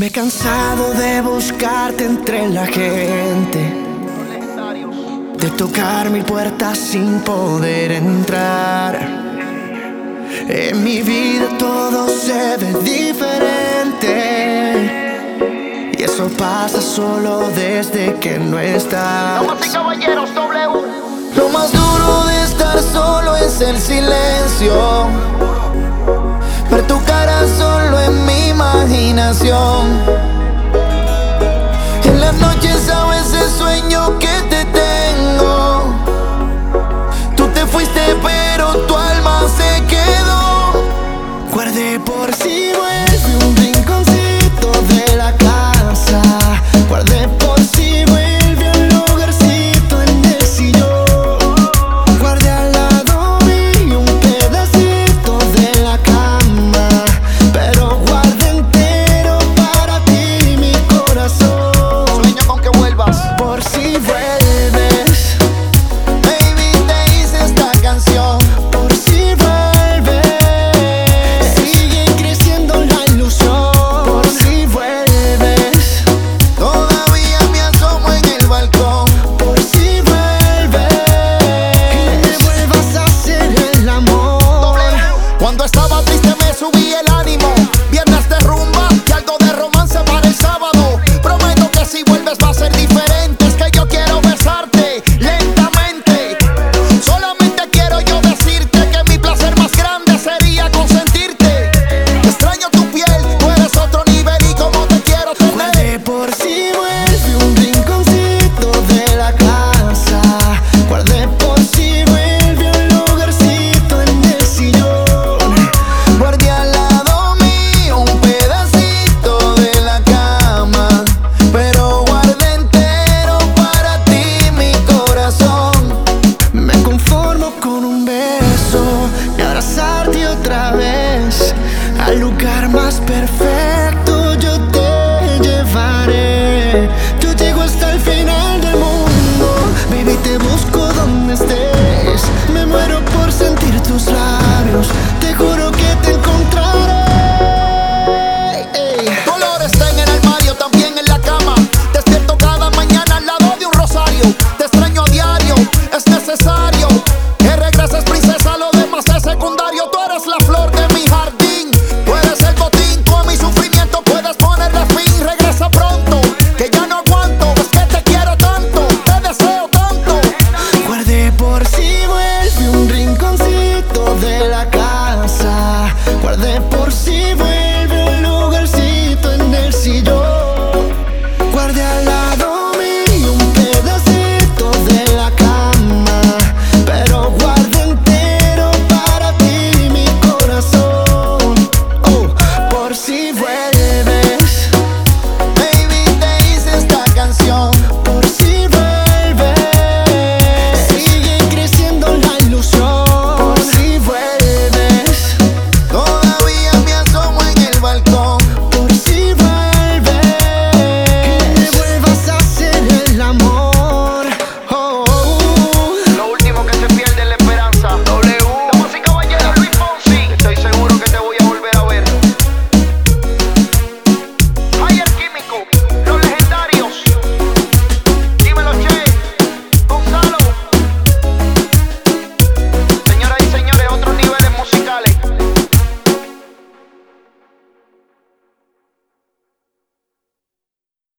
Me he cansado de buscarte entre la gente, de tocar mil puertas sin poder entrar. En mi vida todo se ve diferente, y eso pasa solo desde que no estás. Damas y caballeros, W. Lo más duro de estar solo es el silencio, ver tu cara solo en mi imaginación. En las noches a veces sueño que te tengo. Tú te fuiste pero tu alma se quedó. Guardé por si vuelve un rinconcito de la casa. Guardé por si vuelve un lugarcito en el sillón. Guardé al lado mío un pedacito de la cama, pero guardé entero para ti mi corazón. Sueño con que vuelvas. Por si vuelves, baby, te hice esta canción. Por si vuelves, sigue creciendo la ilusión. Por si vuelves, todavía me asomo en el balcón. Por si vuelves, y me vuelvas a hacer el amor. Cuando estaba triste me subí el ánimo. Viernes de rumba y algo de romance para el sábado. Prometo que si vuelves va a ser diferente. Es que yo quiero besarte lentamente. Solamente quiero yo decirte que mi placer más grande sería consentirte. Extraño tu piel, tú eres otro nivel y como te quiero tener. Guardé por si vuelve un rinconcito de la casa. Guardé por si vuelve un lugarcito en el sillón. Guardé al lado mío un pedacito de la cama, pero guardé entero para ti mi corazón. Me conformo con un beso y abrazarte otra vez. Al lugar más perfecto yo te llevaré.